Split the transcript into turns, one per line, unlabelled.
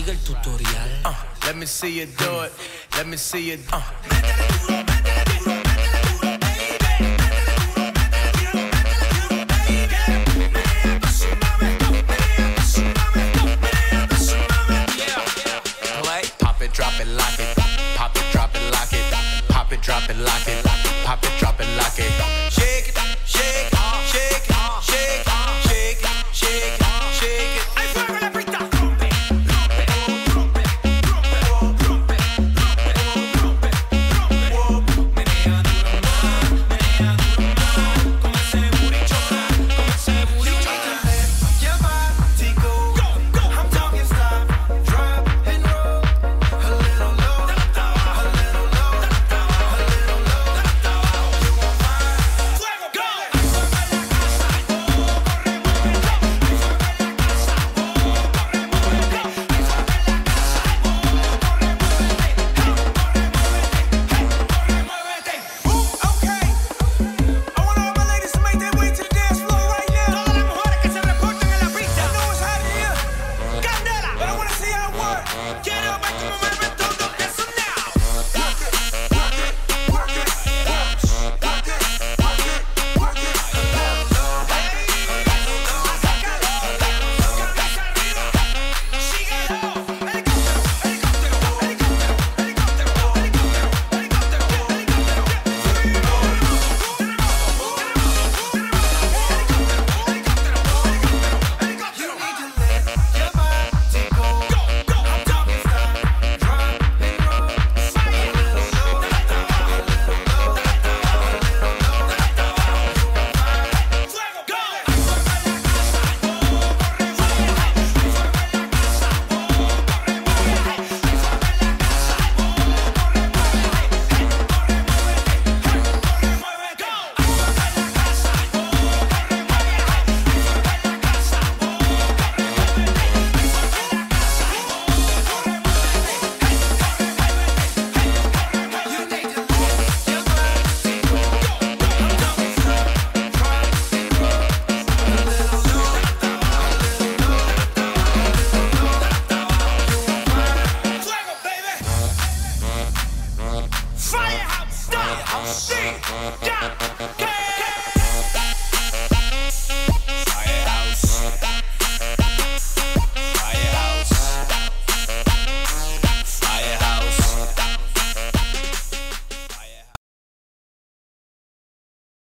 sigue el tutorial.
Let me see you do it. Let me see you. Pop it, drop it, lock it. Pop it, drop it, lock it. Pop it, drop it, lock it. Pop it, drop it, lock it. Shake it, shake it, shake it, shake it, shake it, shake it, shake it. Hay fuego en la pista. Rompe, rompe, rompe, rompe, rompe, rompe, rompe. Menea duro más, con ese booty choca, con ese booty choca. Your body go, go, go. I'm talking stop, drop and roll. A little low, a little low, a little low. You gon' find fuego, go. Firehouse, stop, see, yeah, yeah.